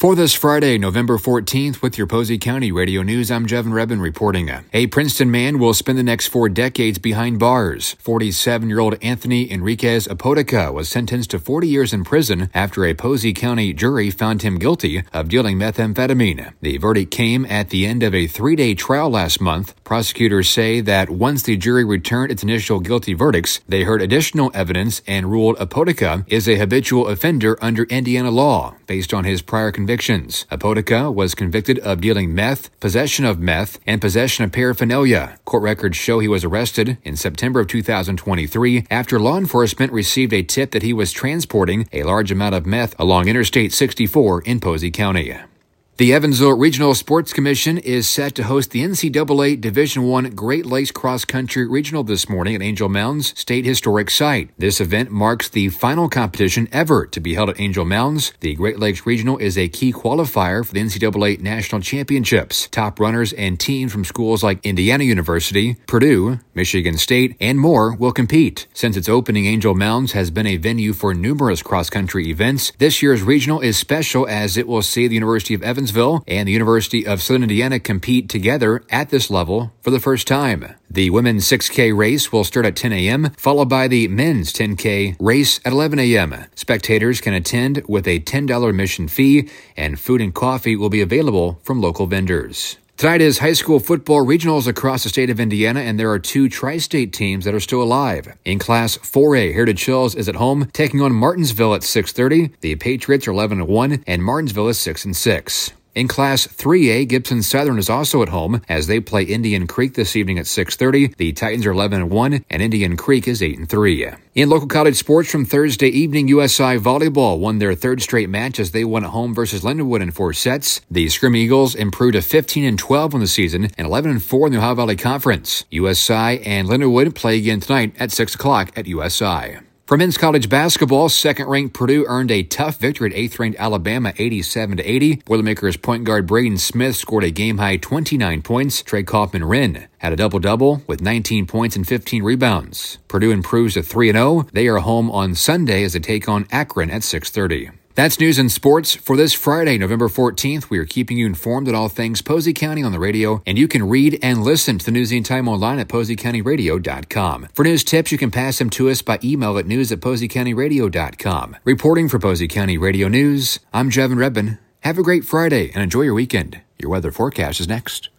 For this Friday, November 14th, with your Posey County Radio News, I'm Jevin Rebin reporting. A Princeton man will spend the next 4 decades behind bars. 47-year-old Anthony Enriquez Apodaca was sentenced to 40 years in prison after a Posey County jury found him guilty of dealing methamphetamine. The verdict came at the end of a 3-day trial last month. Prosecutors say that once the jury returned its initial guilty verdicts, they heard additional evidence and ruled Apodaca is a habitual offender under Indiana law based on his prior convictions. Apodaca was convicted of dealing meth, possession of meth, and possession of paraphernalia. Court records show he was arrested in September of 2023 after law enforcement received a tip that he was transporting a large amount of meth along Interstate 64 in Posey County. The Evansville Regional Sports Commission is set to host the NCAA Division I Great Lakes Cross Country Regional this morning at Angel Mounds State Historic Site. This event marks the final competition ever to be held at Angel Mounds. The Great Lakes Regional is a key qualifier for the NCAA National Championships. Top runners and teams from schools like Indiana University, Purdue, Michigan State, and more will compete. Since its opening, Angel Mounds has been a venue for numerous cross-country events. This year's regional is special as it will see the University of Evansville and the University of Southern Indiana compete together at this level for the first time. The women's 6K race will start at 10 a.m., followed by the men's 10K race at 11 a.m. Spectators can attend with a $10 admission fee, and food and coffee will be available from local vendors. Tonight is high school football regionals across the state of Indiana, and there are 2 tri-state teams that are still alive. In Class 4A, Heritage Hills is at home, taking on Martinsville at 6:30. The Patriots are 11-1, and Martinsville is 6-6. In Class 3A, Gibson Southern is also at home as they play Indian Creek this evening at 6:30. The Titans are 11-1, and Indian Creek is 8-3. In local college sports from Thursday evening, USI Volleyball won their 3rd straight match as they won at home versus Lindenwood in 4 sets. The Scrim Eagles improved to 15-12 on the season and 11-4 in the Ohio Valley Conference. USI and Lindenwood play again tonight at 6 o'clock at USI. For men's college basketball, 2nd-ranked Purdue earned a tough victory at 8th-ranked Alabama 87-80. Boilermakers point guard Braden Smith scored a game-high 29 points. Trey Kaufman-Wren had a double-double with 19 points and 15 rebounds. Purdue improves to 3-0. They are home on Sunday as they take on Akron at 6:30. That's news and sports for this Friday, November 14th. We are keeping you informed on all things Posey County on the radio, and you can read and listen to the News Anytime online at PoseyCountyRadio.com. For news tips, you can pass them to us by email at news@PoseyCountyRadio.com. Reporting for Posey County Radio News, I'm Jevin Rebin. Have a great Friday and enjoy your weekend. Your weather forecast is next.